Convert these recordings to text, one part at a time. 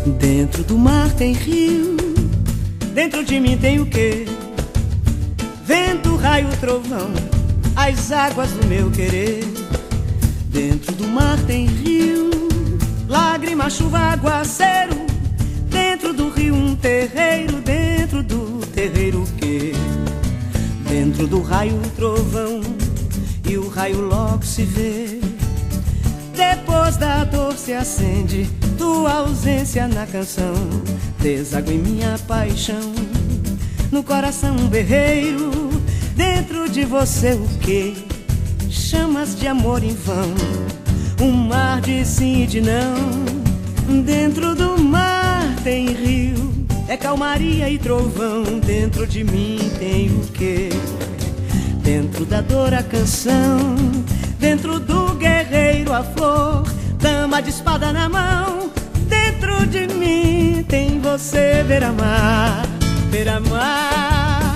Dentro do mar tem rio, dentro de mim tem o quê? Vento, raio, trovão, as águas do meu querer. Dentro do mar tem rio, lágrima, chuva, aguaceiro. Dentro do rio um terreiro, dentro do terreiro o quê? Dentro do raio, trovão, e o raio logo se vê. Depois da dor se acende tua ausência na canção. Deságua em minha paixão, no coração um berreiro. Dentro de você o quê? Chamas de amor em vão, um mar de sim e de não. Dentro do mar tem rio, é calmaria e trovão. Dentro de mim tem o quê? Dentro da dor a canção, dentro do guerreiro a flor, dama de espada na mão. Dentro de mim tem você, beira-mar, beira-mar,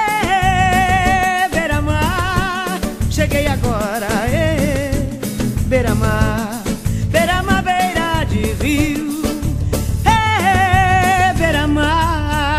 beira-mar. Cheguei agora, beira-mar, beira-mar, beira de rio, beira-mar.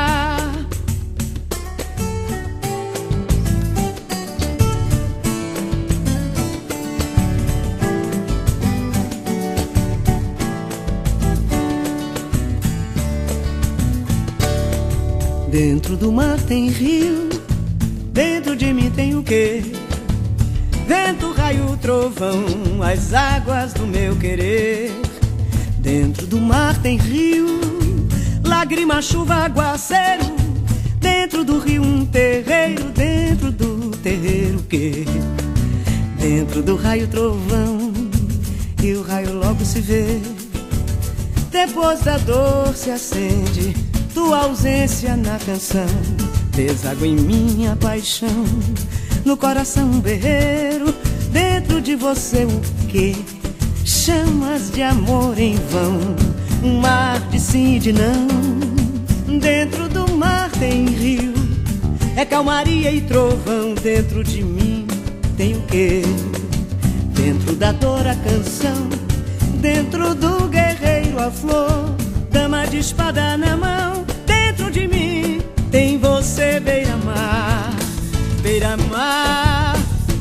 Dentro do mar tem rio, dentro de mim tem o quê? Vento, raio, trovão, as águas do meu querer. Dentro do mar tem rio, lágrima, chuva, aguaceiro. Dentro do rio um terreiro, dentro do terreiro o quê? Dentro do raio, trovão, e o raio logo se vê. Depois da dor se acende tua ausência na canção. Deságua em minha paixão, no coração um berreiro. Dentro de você o quê? Chamas de amor em vão, um mar de sim e de não. Dentro do mar tem rio, é calmaria e trovão. Dentro de mim tem o quê? Dentro da dor a canção, dentro do guerreiro a flor, dama de espada na mão. Dentro de mim tem você, beira-mar, beira-mar,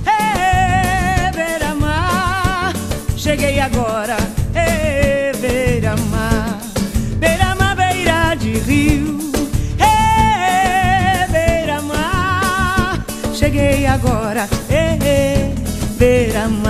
beira-mar. Cheguei agora, beira-mar, beira-mar, beira de rio, beira-mar. Cheguei agora, beira-mar.